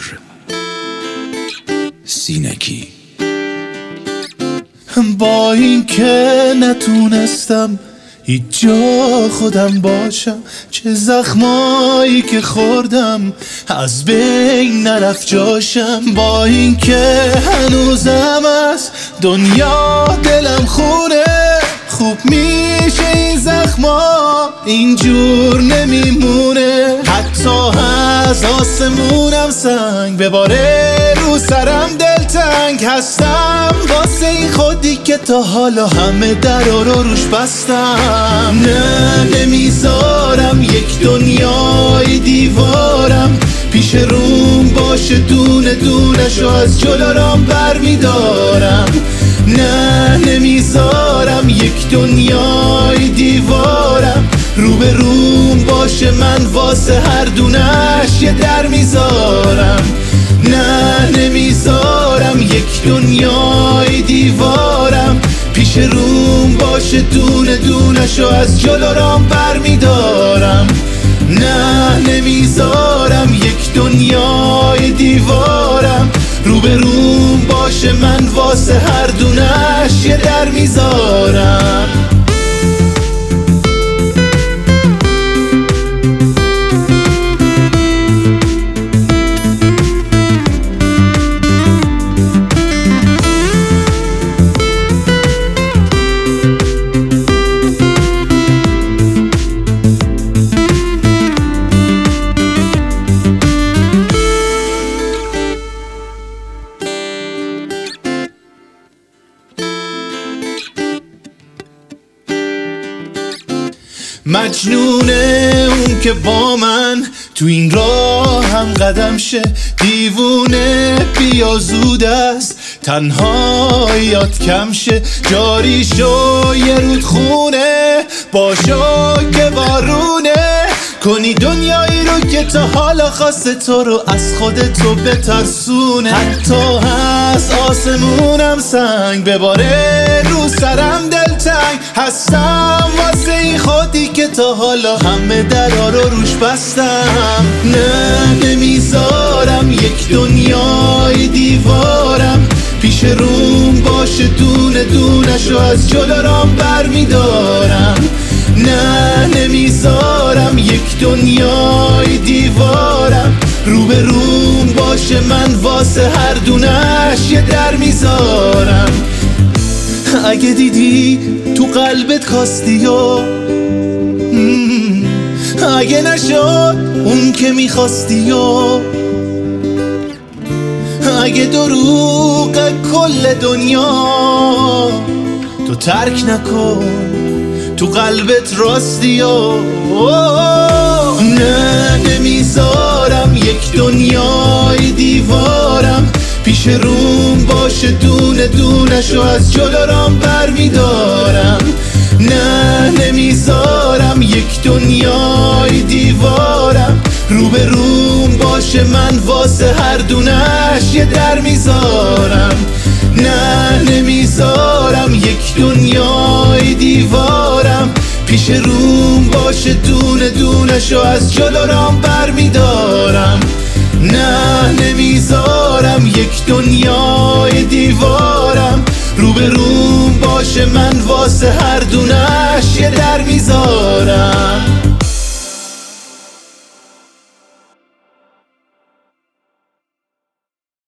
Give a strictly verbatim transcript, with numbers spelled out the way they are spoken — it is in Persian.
سینکی. با این که نتونستم هیچ جا خودم باشم، چه زخمایی که خوردم از بین نرفت جاشم. با این که هنوزم از دنیا دلم خونه، خوب میشه این زخما اینجور نمیمونه. حتی از آسمونم سنگ بباره رو سرم دلتنگ هستم، واسه این خودی که تا حالا همه درا رو روش بستم. نه نمیذارم یک دنیای دیوارم پیش روم باشه، دونه دونشو از جلارام بر میدارم. نه نمیذارم یک دنیای دیوارم رو به روم باشه، من واسه هر دونش یه در میذارم. نه نمیذارم یک دنیای دیوارم پیش روم باشه، دونه دونشو از جلارام بر میدارم. نه نمیذارم یک دنیای دیوارم رو به روم باشه، من واسه هر دونش یه در میذارم. مجنونه اون که با من تو این راه هم قدم شه، دیوونه بیا زود است تنهاییات کم شه. جاری شو یه رودخونه باشو که بارونه، کنی دنیایی رو که تا حالا خواسته تو رو از خودتو بترسونه. حتی از آسمونم سنگ بباره رو سرم دلتنگ هستم، واسه این خودی که تا حالا همه درا رو روش بستم. نه نمیذارم یک دنیای دیوارم پیش روم باشه، دونه دونشو از جلارام بر میدارم. نه نمیذارم یک دنیای دیوارم رو به روم باشه، من واسه هر دونش یه در میذارم. اگه دیدی تو قلبت کاستی و اگه نشد اون که میخواستی و اگه دروغ کل دنیا تو ترک نکن، تو قلبت راستی و نه نمیذارم یک دنیای دیوارم پیش روم باشه، دونه دونشو از جلارام بر میدارم. نه نمیذارم یک دنیای دیوارم رو به روم باشه، من واسه هر دونش یه در میذارم. نه نمیذارم یک دنیای دیوارم پیش روم باشه، دونه دونشو از جلارام بر میدارم. نه نمیذارم یک دنیای دیوارم رو به روم باشه، من واسه هر دونش یه در میذارم.